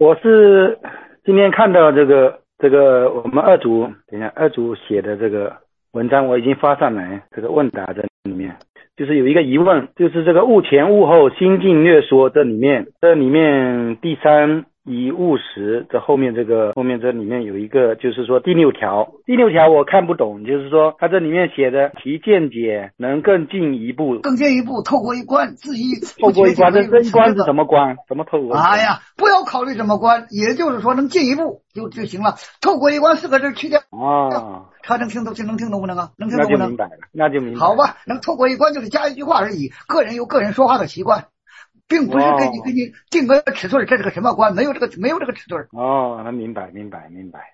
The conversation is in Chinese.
我是今天看到这个我们二组写的这个文章，我已经发上来，这个问答在里面，就是有一个疑问，就是这个物前物后心境略说，这里面第三以务实，这后面这里面有一个，就是说第六条我看不懂，就是说它这里面写的其见解能更进一步， 透过一关，自己透过一关，这一关是什么关？什么透过？ 哎呀，不要考虑什么关，也就是说能进一步就行了。透过一关4个字去掉哦， 他能听懂不能啊？能听懂不能？ 那就明白了。 好吧，能透过一关就是加一句话而已。个人有个人说话的习惯，并不是给你定个尺寸，这是个什么关？没有这个尺寸。 哦，那明白。